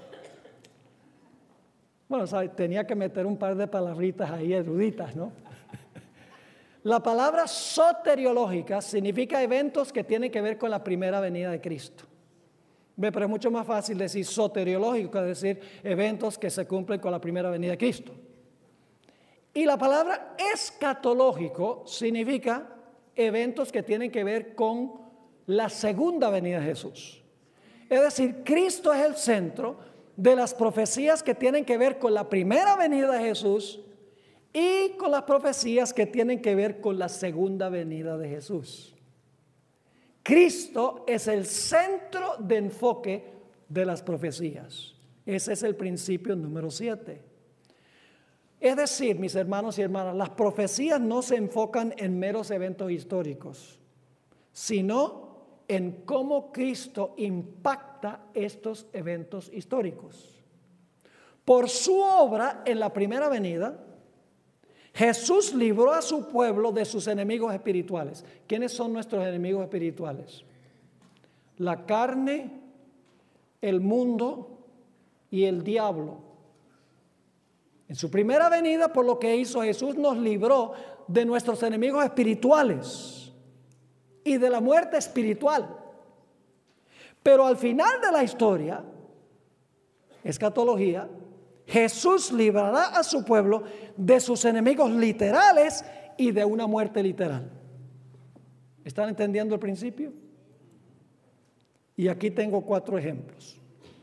Bueno, tenía que meter un par de palabritas ahí eruditas, ¿no? La palabra soteriológica significa eventos que tienen que ver con la primera venida de Cristo. Pero es mucho más fácil decir soteriológico que decir eventos que se cumplen con la primera venida de Cristo. Y la palabra escatológico significa eventos que tienen que ver con la segunda venida de Jesús. Es decir, Cristo es el centro de las profecías que tienen que ver con la primera venida de Jesús y con las profecías que tienen que ver con la segunda venida de Jesús. Cristo es el centro de enfoque de las profecías. Ese es el principio número 7. Es decir, mis hermanos y hermanas, las profecías no se enfocan en meros eventos históricos, sino en cómo Cristo impacta estos eventos históricos. Por su obra en la primera venida, Jesús libró a su pueblo de sus enemigos espirituales. ¿Quiénes son nuestros enemigos espirituales? La carne, el mundo y el diablo. En su primera venida, por lo que hizo Jesús, nos libró de nuestros enemigos espirituales y de la muerte espiritual. Pero al final de la historia, escatología, Jesús librará a su pueblo de sus enemigos literales y de una muerte literal. ¿Están entendiendo el principio? Y aquí tengo 4 ejemplos.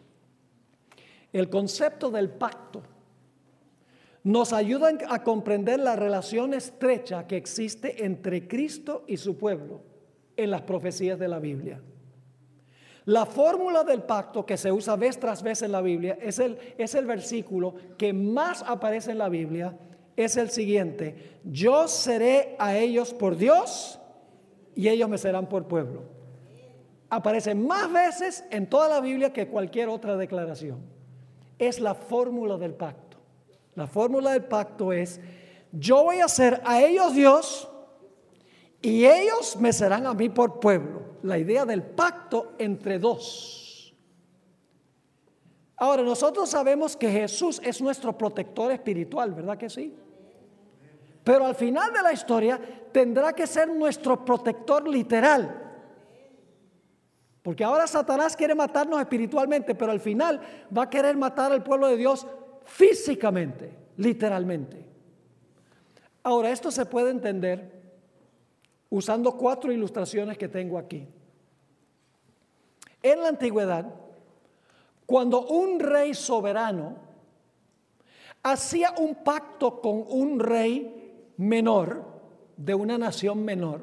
El concepto del pacto nos ayuda a comprender la relación estrecha que existe entre Cristo y su pueblo en las profecías de la Biblia. La fórmula del pacto que se usa vez tras vez en la Biblia es el versículo que más aparece en la Biblia, es el siguiente: yo seré a ellos por Dios y ellos me serán por pueblo. Aparece más veces en toda la Biblia que cualquier otra declaración. Es la fórmula del pacto. La fórmula del pacto es: yo voy a ser a ellos Dios y ellos me serán a mí por pueblo. La idea del pacto entre dos. Ahora, nosotros sabemos que Jesús es nuestro protector espiritual, ¿verdad que sí? Pero al final de la historia tendrá que ser nuestro protector literal. Porque ahora Satanás quiere matarnos espiritualmente, pero al final va a querer matar al pueblo de Dios físicamente, literalmente. Ahora, esto se puede entender usando 4 ilustraciones que tengo aquí. En la antigüedad, cuando un rey soberano hacía un pacto con un rey menor, de una nación menor,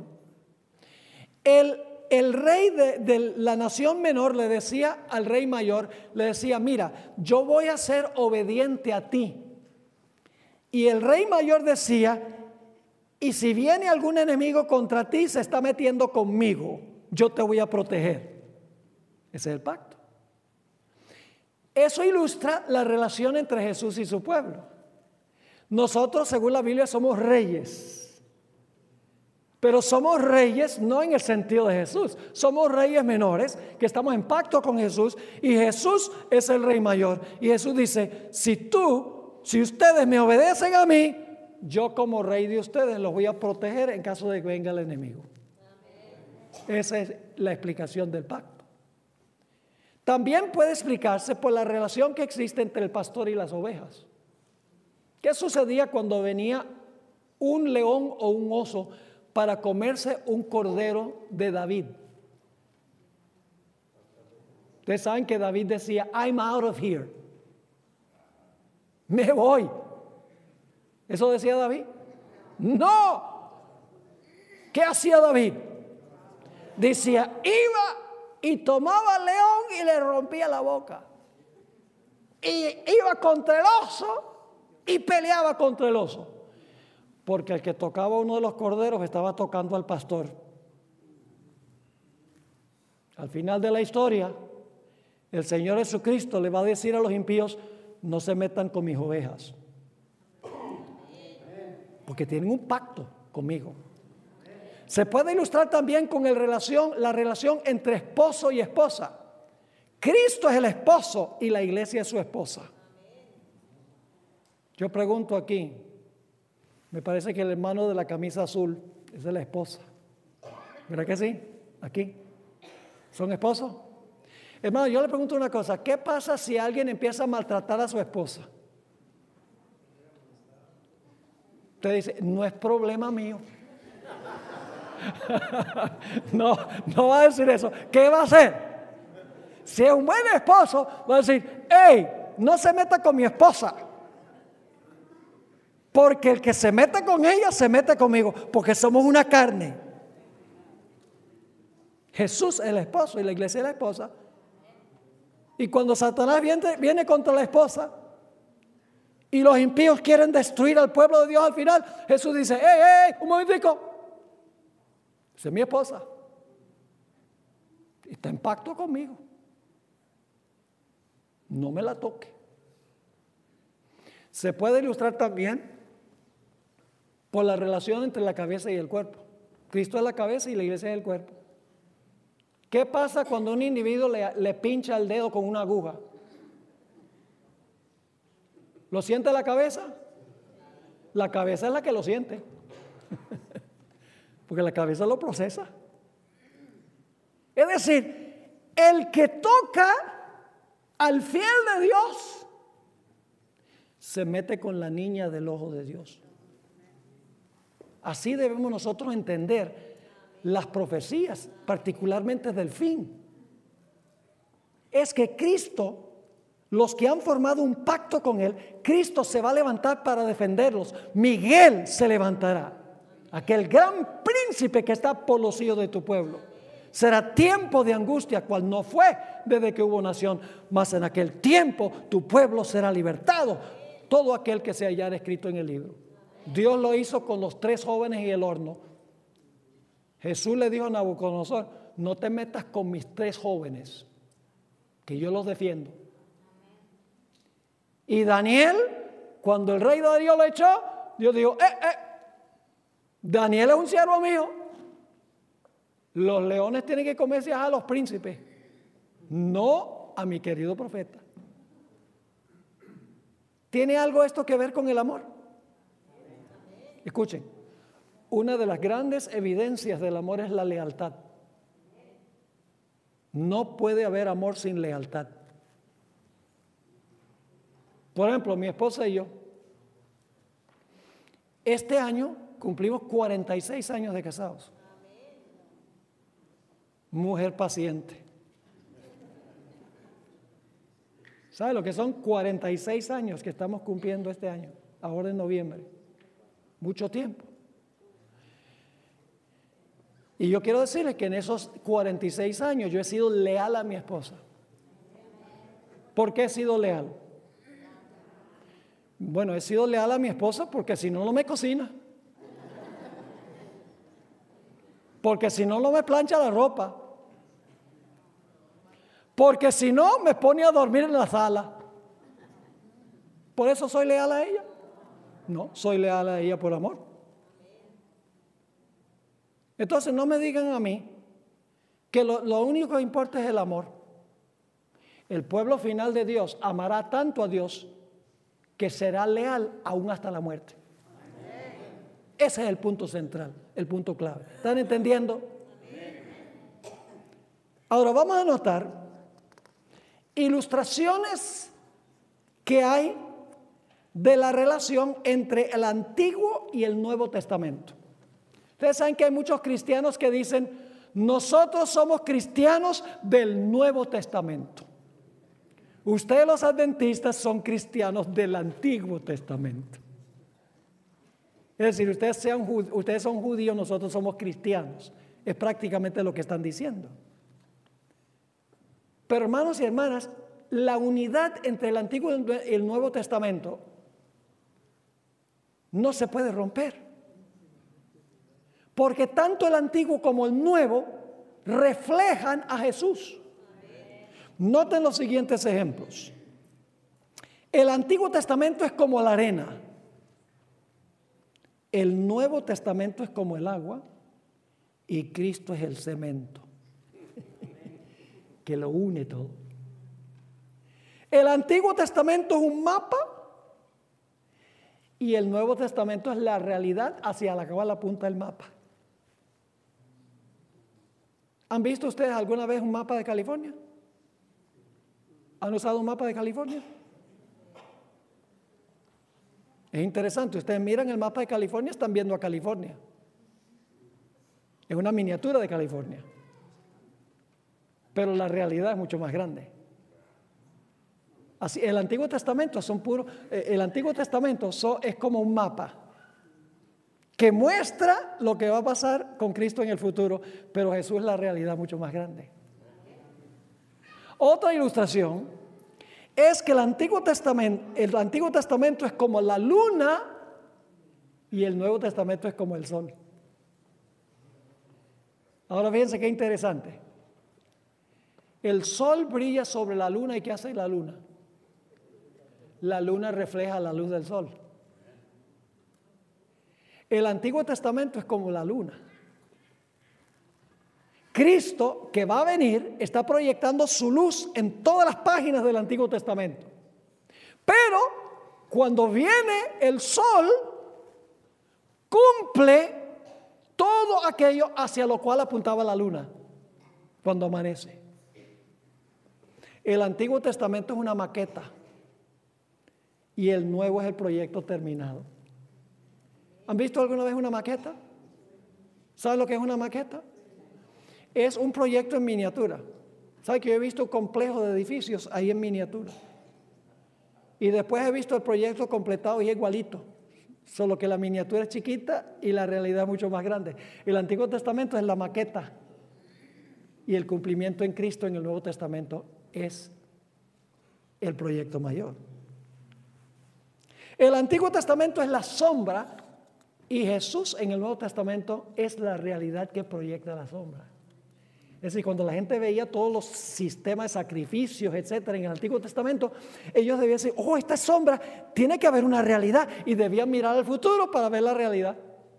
el rey de la nación menor le decía al rey mayor, le decía: mira, yo voy a ser obediente a ti. Y el rey mayor decía: y si viene algún enemigo contra ti, se está metiendo conmigo, yo te voy a proteger. Ese es el pacto. Eso ilustra la relación entre Jesús y su pueblo. Nosotros, según la Biblia, somos reyes. Pero somos reyes no en el sentido de Jesús. Somos reyes menores que estamos en pacto con Jesús y Jesús es el rey mayor. Y Jesús dice: si ustedes me obedecen a mí, yo como rey de ustedes los voy a proteger en caso de que venga el enemigo. Esa es la explicación del pacto. También puede explicarse por la relación que existe entre el pastor y las ovejas. ¿Qué sucedía cuando venía un león o un oso para comerse un cordero de David? Ustedes saben que David decía, I'm out of here. Me voy. ¿Eso decía David? No. ¿Qué hacía David? Decía, iba y tomaba al león y le rompía la boca. Y iba contra el oso y peleaba contra el oso. Porque el que tocaba uno de los corderos estaba tocando al pastor. Al final de la historia, el Señor Jesucristo le va a decir a los impíos, no se metan con mis ovejas. Porque tienen un pacto conmigo. Se puede ilustrar también con la relación entre esposo y esposa. Cristo es el esposo y la iglesia es su esposa. Yo pregunto aquí, me parece que el hermano de la camisa azul es de la esposa. ¿Verdad que sí? Aquí. ¿Son esposos? Hermano, yo le pregunto una cosa, ¿qué pasa si alguien empieza a maltratar a su esposa? Usted dice, no es problema mío. No va a decir eso. ¿Qué va a hacer? Si es un buen esposo, va a decir, hey, no se meta con mi esposa. Porque el que se mete con ella, se mete conmigo, porque somos una carne. Jesús es el esposo y la iglesia es la esposa. Y cuando Satanás viene contra la esposa y los impíos quieren destruir al pueblo de Dios al final, Jesús dice, un momentico, esa es mi esposa. Está en pacto conmigo. No me la toque. Se puede ilustrar también por la relación entre la cabeza y el cuerpo. Cristo es la cabeza y la iglesia es el cuerpo. ¿Qué pasa cuando un individuo le pincha el dedo con una aguja? ¿Lo siente la cabeza? La cabeza es la que lo siente. Porque la cabeza lo procesa. Es decir, el que toca al fiel de Dios se mete con la niña del ojo de Dios. Así debemos nosotros entender las profecías, particularmente del fin. Es que Cristo, los que han formado un pacto con Él, Cristo se va a levantar para defenderlos. Miguel se levantará, aquel gran príncipe que está por los hijos de tu pueblo. Será tiempo de angustia, cual no fue desde que hubo nación, mas en aquel tiempo tu pueblo será libertado, todo aquel que se hallara escrito en el libro. Dios lo hizo con los 3 jóvenes y el horno. Jesús le dijo a Nabucodonosor, no te metas con mis 3 jóvenes, que yo los defiendo. Y Daniel, cuando el rey Darío lo echó, Dios dijo, Daniel es un siervo mío. Los leones tienen que comerse a los príncipes, no a mi querido profeta. ¿Tiene algo esto que ver con el amor? Escuchen, una de las grandes evidencias del amor es la lealtad. No puede haber amor sin lealtad. Por ejemplo, mi esposa y yo, este año cumplimos 46 años de casados. Mujer paciente. ¿Sabe lo que son 46 años que estamos cumpliendo este año? Ahora en noviembre. Mucho tiempo. Y yo quiero decirles que en esos 46 años yo he sido leal a mi esposa. ¿Por qué he sido leal? Bueno, he sido leal a mi esposa porque si no, no me cocina. Porque si no, no me plancha la ropa. Porque si no, me pone a dormir en la sala. ¿Por eso soy leal a ella? No, soy leal a ella por amor. Entonces no me digan a mí que lo único que importa es el amor. El pueblo final de Dios amará tanto a Dios que será leal aún hasta la muerte. Ese es el punto central, el punto clave. ¿Están entendiendo? Ahora vamos a notar ilustraciones que hay de la relación entre el Antiguo y el Nuevo Testamento. Ustedes saben que hay muchos cristianos que dicen, Nosotros somos cristianos del Nuevo Testamento. Ustedes los adventistas son cristianos del Antiguo Testamento. Es decir, ustedes son judíos, nosotros somos cristianos. Es prácticamente lo que están diciendo. Pero hermanos y hermanas, la unidad entre el Antiguo y el Nuevo Testamento no se puede romper. Porque tanto el Antiguo como el Nuevo reflejan a Jesús. Noten los siguientes ejemplos. El Antiguo Testamento es como la arena. El Nuevo Testamento es como el agua y Cristo es el cemento que lo une todo. El Antiguo Testamento es un mapa y el Nuevo Testamento es la realidad hacia la que va la punta del mapa. ¿Han visto ustedes alguna vez un mapa de California? ¿Han usado un mapa de California? Es interesante, ustedes miran el mapa de California, están viendo a California. Es una miniatura de California. Pero la realidad es mucho más grande. Así, el Antiguo Testamento es como un mapa que muestra lo que va a pasar con Cristo en el futuro, pero Jesús es la realidad mucho más grande. Otra ilustración es que el Antiguo Testamento es como la luna y el Nuevo Testamento es como el sol. Ahora fíjense qué interesante. El sol brilla sobre la luna y ¿qué hace la luna? La luna refleja la luz del sol. El Antiguo Testamento es como la luna. Cristo, que va a venir, está proyectando su luz en todas las páginas del Antiguo Testamento. Pero cuando viene el sol, cumple todo aquello hacia lo cual apuntaba la luna cuando amanece. El Antiguo Testamento es una maqueta y el Nuevo es el proyecto terminado. ¿Han visto alguna vez una maqueta? ¿Saben lo que es una maqueta? Es un proyecto en miniatura. ¿Saben que yo he visto complejos de edificios ahí en miniatura? Y después he visto el proyecto completado y es igualito. Solo que la miniatura es chiquita y la realidad es mucho más grande. El Antiguo Testamento es la maqueta y el cumplimiento en Cristo en el Nuevo Testamento es el proyecto mayor. El Antiguo Testamento es la sombra y Jesús en el Nuevo Testamento es la realidad que proyecta la sombra. Es decir, cuando la gente veía todos los sistemas de sacrificios, etcétera, en el Antiguo Testamento, ellos debían decir, oh, esta sombra, tiene que haber una realidad, y debían mirar al futuro para ver la realidad.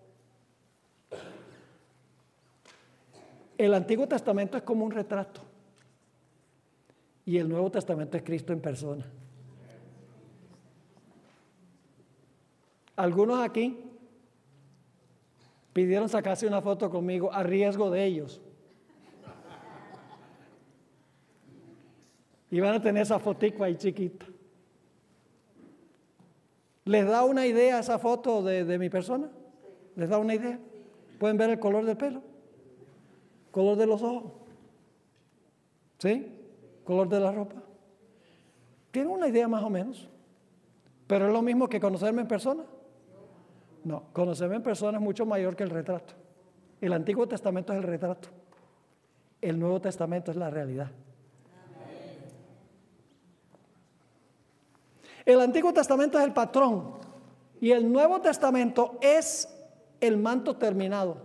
El Antiguo Testamento es como un retrato, y el Nuevo Testamento es Cristo en persona. Algunos aquí pidieron sacarse una foto conmigo a riesgo de ellos. Y van a tener esa fotico ahí chiquita. ¿Les da una idea esa foto de mi persona? ¿Les da una idea? ¿Pueden ver el color del pelo? ¿Color de los ojos? ¿Sí? ¿Color de la ropa? ¿Tienen una idea más o menos? ¿Pero es lo mismo que conocerme en persona? No, conocerme en persona es mucho mayor que el retrato. El Antiguo Testamento es el retrato. El Nuevo Testamento es la realidad. El Antiguo Testamento es el patrón y el Nuevo Testamento es el manto terminado.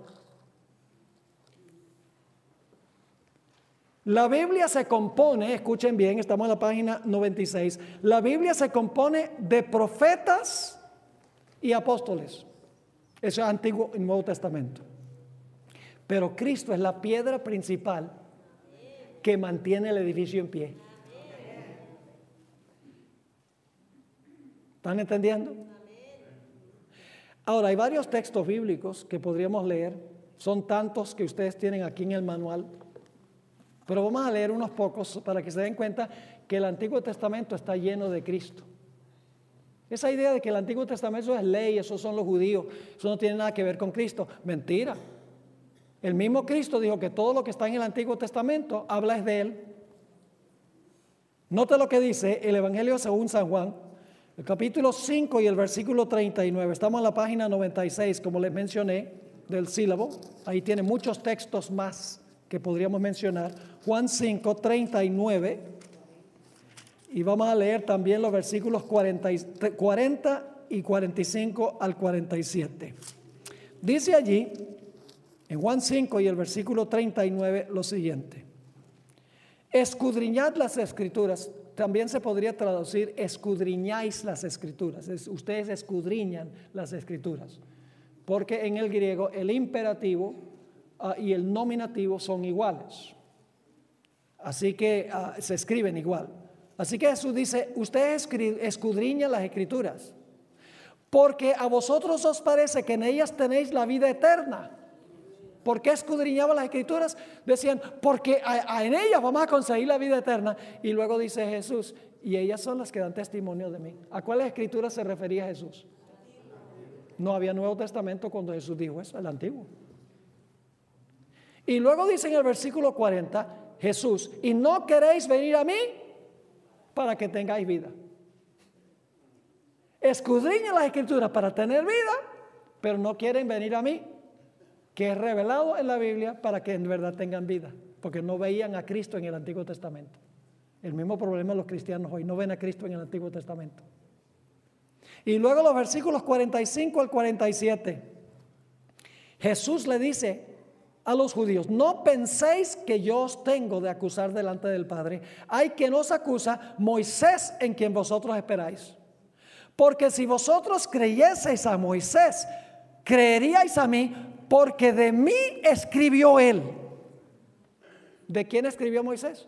La Biblia se compone, escuchen bien, estamos en la página 96, la Biblia se compone de profetas y apóstoles. Eso es Antiguo y Nuevo Testamento. Pero Cristo es la piedra principal que mantiene el edificio en pie. ¿Están entendiendo? Ahora, hay varios textos bíblicos que podríamos leer. Son tantos que ustedes tienen aquí en el manual. Pero vamos a leer unos pocos para que se den cuenta que el Antiguo Testamento está lleno de Cristo. Esa idea de que el Antiguo Testamento es ley, esos son los judíos, eso no tiene nada que ver con Cristo. Mentira. El mismo Cristo dijo que todo lo que está en el Antiguo Testamento habla es de Él. Note lo que dice el Evangelio según San Juan, el capítulo 5 y el versículo 39. Estamos en la página 96, como les mencioné, del sílabo. Ahí tiene muchos textos más que podríamos mencionar. Juan 5, 39. Y vamos a leer también los versículos 40 y 45 al 47. Dice allí, en Juan 5 y el versículo 39, lo siguiente. Escudriñad las Escrituras. También se podría traducir, escudriñáis las Escrituras. Ustedes escudriñan las Escrituras. Porque en el griego el imperativo y el nominativo son iguales. Así que se escriben igual. Así que Jesús dice, ustedes escudriñan las Escrituras, porque a vosotros os parece que en ellas tenéis la vida eterna. ¿Por qué escudriñaban las Escrituras? Decían, porque en ellas vamos a conseguir la vida eterna. Y luego dice Jesús, y ellas son las que dan testimonio de mí. ¿A cuáles Escrituras se refería Jesús? No había Nuevo Testamento cuando Jesús dijo eso, el Antiguo. Y luego dice en el versículo 40, Jesús, y no queréis venir a mí para que tengáis vida. Escudriñan las Escrituras para tener vida, pero no quieren venir a mí, que es revelado en la Biblia para que en verdad tengan vida, porque no veían a Cristo en el Antiguo Testamento. El mismo problema de los cristianos hoy, no ven a Cristo en el Antiguo Testamento. Y luego los versículos 45 al 47, Jesús le dice a los judíos, no penséis que yo os tengo de acusar delante del Padre. Hay quien os acusa, Moisés, en quien vosotros esperáis. Porque si vosotros creyeseis a Moisés, creeríais a mí, porque de mí escribió él. ¿De quién escribió Moisés?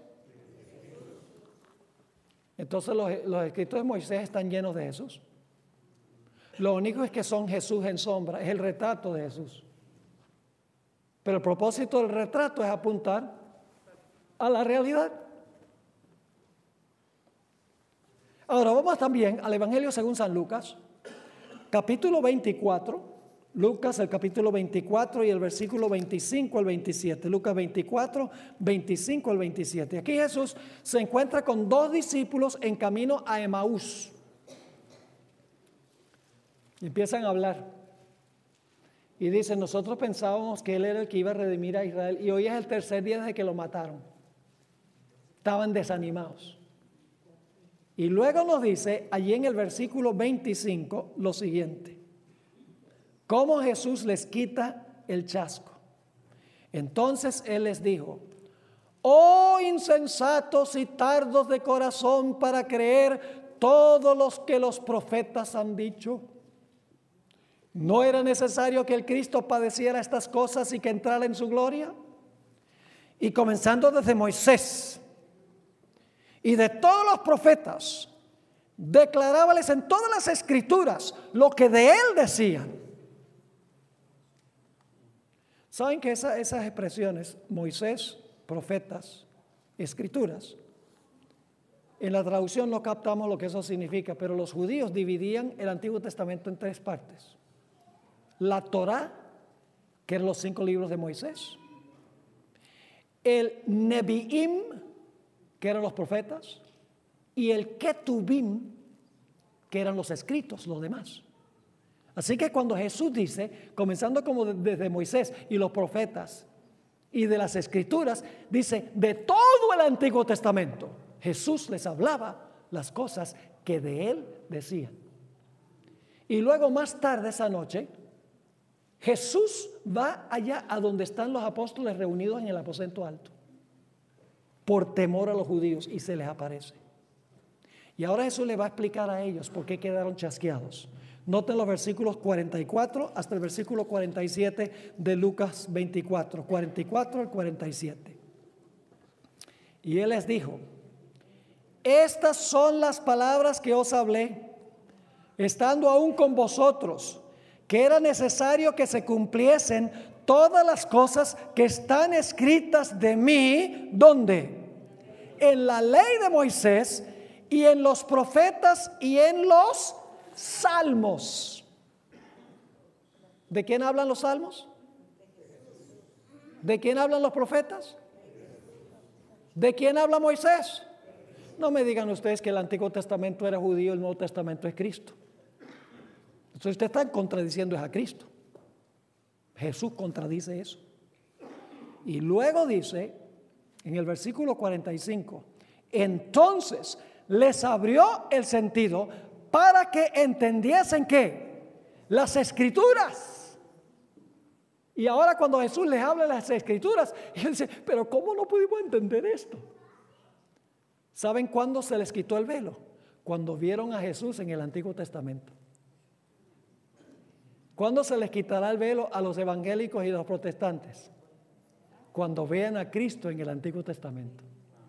Entonces los escritos de Moisés están llenos de Jesús. Lo único es que son Jesús en sombra, es el retrato de Jesús. Pero el propósito del retrato es apuntar a la realidad. Ahora vamos también al Evangelio según San Lucas, capítulo 24. Lucas, el capítulo 24 y el versículo 25 al 27. Lucas 24, 25 al 27. Aquí Jesús se encuentra con dos discípulos en camino a Emaús. Y empiezan a hablar. Y dicen, nosotros pensábamos que Él era el que iba a redimir a Israel. Y hoy es el tercer día desde que lo mataron. Estaban desanimados. Y luego nos dice, allí en el versículo 25, lo siguiente. Cómo Jesús les quita el chasco. Entonces Él les dijo, oh insensatos y tardos de corazón para creer todo lo que los profetas han dicho. ¿No era necesario que el Cristo padeciera estas cosas y que entrara en su gloria? Y comenzando desde Moisés y de todos los profetas, declarábales en todas las escrituras lo que de él decían. ¿Saben que esas expresiones, Moisés, profetas, escrituras, en la traducción no captamos lo que eso significa, pero los judíos dividían el Antiguo Testamento en tres partes. La Torá, que eran los 5 libros de Moisés. El Nevi'im, que eran los profetas. Y el Ketubim, que eran los escritos, los demás. Así que cuando Jesús dice, comenzando como desde Moisés y los profetas y de las escrituras, dice de todo el Antiguo Testamento, Jesús les hablaba las cosas que de él decían. Y luego más tarde esa noche, Jesús va allá a donde están los apóstoles reunidos en el aposento alto, por temor a los judíos, y se les aparece. Y ahora Jesús le va a explicar a ellos por qué quedaron chasqueados. Noten los versículos 44 hasta el versículo 47 de Lucas 24, 44 al 47. Y él les dijo, estas son las palabras que os hablé, estando aún con vosotros, que era necesario que se cumpliesen todas las cosas que están escritas de mí, ¿dónde? En la ley de Moisés y en los profetas y en los salmos. ¿De quién hablan los salmos? ¿De quién hablan los profetas? ¿De quién habla Moisés? No me digan ustedes que el Antiguo Testamento era judío, el Nuevo Testamento es Cristo. Entonces ustedes están contradiciendo a Cristo. Jesús contradice eso. Y luego dice, en el versículo 45, entonces les abrió el sentido para que entendiesen ¿qué? Las Escrituras. Y ahora cuando Jesús les habla de las Escrituras, y él dice, pero ¿cómo no pudimos entender esto? ¿Saben cuándo se les quitó el velo? Cuando vieron a Jesús en el Antiguo Testamento. ¿Cuándo se les quitará el velo a los evangélicos y a los protestantes? Cuando vean a Cristo en el Antiguo Testamento.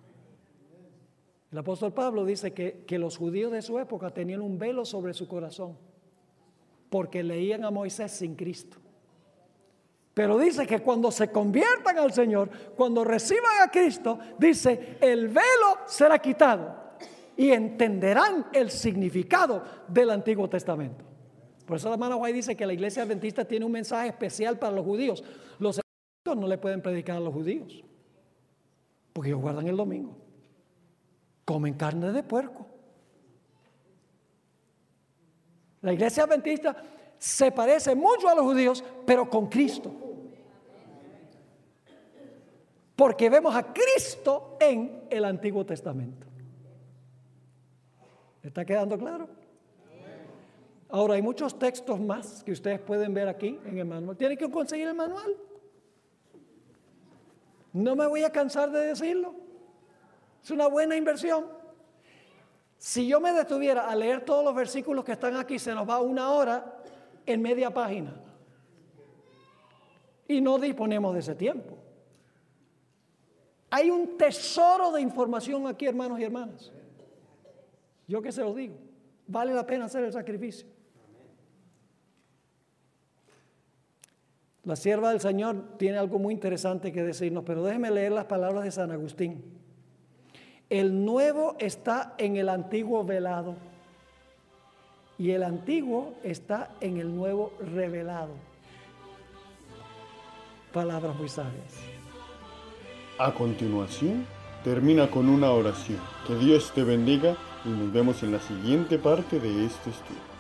El apóstol Pablo dice que los judíos de su época tenían un velo sobre su corazón porque leían a Moisés sin Cristo. Pero dice que cuando se conviertan al Señor, cuando reciban a Cristo, dice, el velo será quitado y entenderán el significado del Antiguo Testamento. Por eso la hermana White dice que la iglesia adventista tiene un mensaje especial para los judíos. Los evangélicos no le pueden predicar a los judíos porque ellos guardan el domingo, comen carne de puerco. La iglesia adventista se parece mucho a los judíos, pero con Cristo. Porque vemos a Cristo en el Antiguo Testamento. ¿Está quedando claro? Ahora hay muchos textos más que ustedes pueden ver aquí en el manual. Tienen que conseguir el manual. No me voy a cansar de decirlo. Es una buena inversión. Si yo me detuviera a leer todos los versículos que están aquí, se nos va 1 hora en media página. Y no disponemos de ese tiempo. Hay un tesoro de información aquí, hermanos y hermanas. Yo que se los digo, vale la pena hacer el sacrificio. La sierva del Señor tiene algo muy interesante que decirnos, pero déjenme leer las palabras de San Agustín. El nuevo está en el antiguo velado y el antiguo está en el nuevo revelado. Palabras muy sabias. A continuación, termina con una oración. Que Dios te bendiga y nos vemos en la siguiente parte de este estudio.